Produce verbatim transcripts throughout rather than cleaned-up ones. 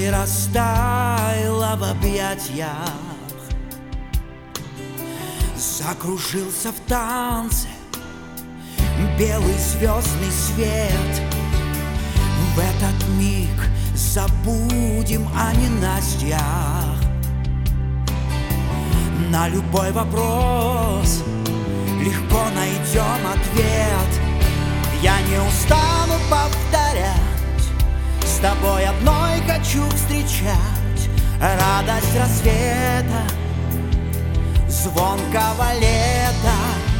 ты растаяла в объятиях, закружился в танце белый звездный свет. В этот миг забудем о ненастьях, на любой вопрос легко найдем ответ. Я не устану повторять, с тобой одной хочу встречать радость рассвета, звонкого лета.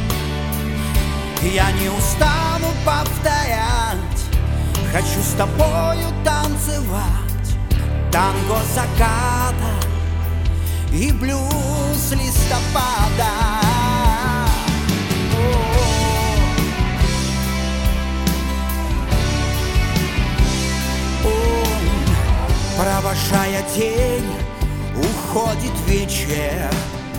Я не устану повторять, хочу с тобою танцевать танго заката и блюз листопада. Провожая день, уходит вечер,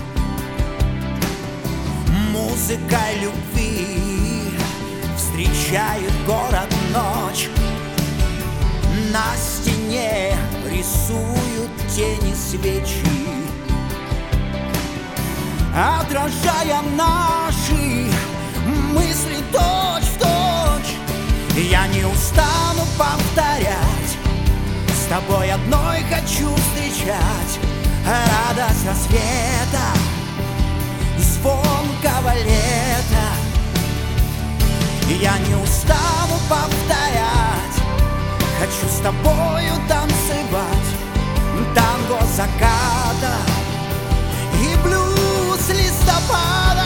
музыкой любви встречает город ночь. На стене рисуют тени свечи, отражая наши мысли точь в точь. Я не устану повторять, с тобой одной хочу встречать радость рассвета, звонкого лета. Я не устану повторять, хочу с тобою танцевать танго заката и блюз листопада.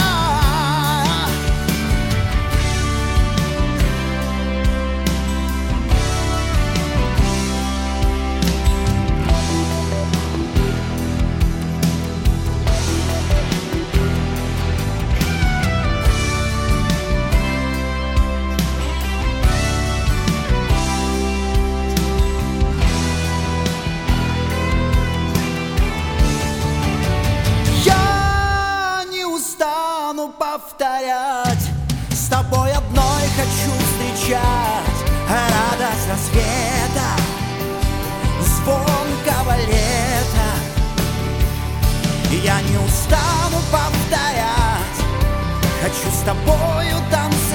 Повторять, с тобой одной хочу встречать радость рассвета, звонкого лета. Я не устану повторять, хочу с тобою танцевать